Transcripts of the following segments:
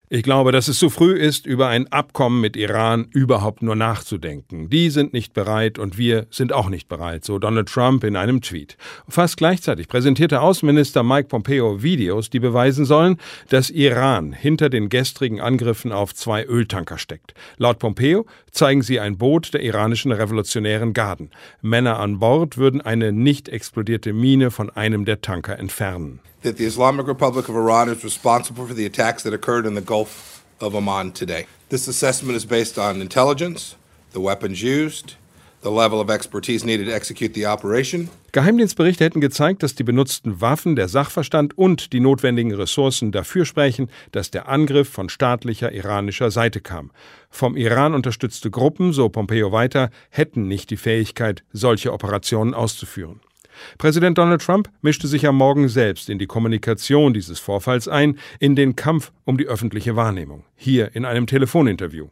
Ich glaube, dass es zu früh ist, über ein Abkommen mit Iran überhaupt nur nachzudenken. Die sind nicht bereit und wir sind auch nicht bereit, so Donald Trump in einem Tweet. Fast gleichzeitig präsentierte Außenminister Mike Pompeo Videos, die beweisen sollen, dass Iran hinter den gestrigen Angriffen auf 2 Öltanker steckt. Laut Pompeo zeigen sie ein Boot der iranischen Revolutionären Garden. Männer an Bord würden eine nicht explodierte Mine von einem der Tanker entfernen. That the Islamic Republic of Iran is responsible for the attacks that occurred in the Gulf of Oman today. This assessment is based on intelligence, the weapons used, the level of expertise needed to execute the operation. Geheimdienstberichte hätten gezeigt, dass die benutzten Waffen, der Sachverstand und die notwendigen Ressourcen dafür sprechen, dass der Angriff von staatlicher iranischer Seite kam. Vom Iran unterstützte Gruppen, so Pompeo weiter, hätten nicht die Fähigkeit, solche Operationen auszuführen. Präsident Donald Trump mischte sich am Morgen selbst in die Kommunikation dieses Vorfalls ein, in den Kampf um die öffentliche Wahrnehmung. Hier in einem Telefoninterview.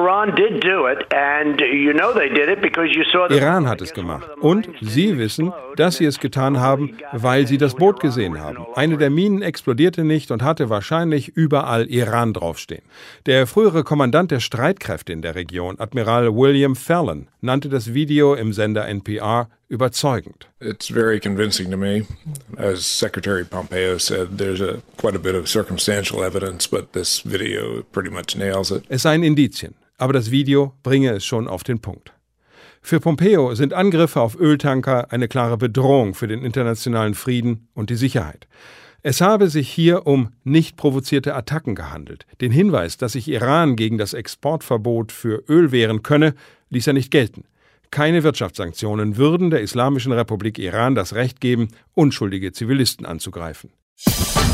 Iran hat es gemacht. Und Sie wissen, dass Sie es getan haben, weil Sie das Boot gesehen haben. Eine der Minen explodierte nicht und hatte wahrscheinlich überall Iran draufstehen. Der frühere Kommandant der Streitkräfte in der Region, Admiral William Fallon, nannte das Video im Sender NPR überzeugend. It's very convincing to me. As Secretary Pompeo said, there's quite a bit of circumstantial evidence, but this video pretty much nails it. Es seien Indizien, aber das Video bringe es schon auf den Punkt. Für Pompeo sind Angriffe auf Öltanker eine klare Bedrohung für den internationalen Frieden und die Sicherheit. Es habe sich hier um nicht provozierte Attacken gehandelt. Den Hinweis, dass sich Iran gegen das Exportverbot für Öl wehren könne, ließ er nicht gelten. Keine Wirtschaftssanktionen würden der Islamischen Republik Iran das Recht geben, unschuldige Zivilisten anzugreifen.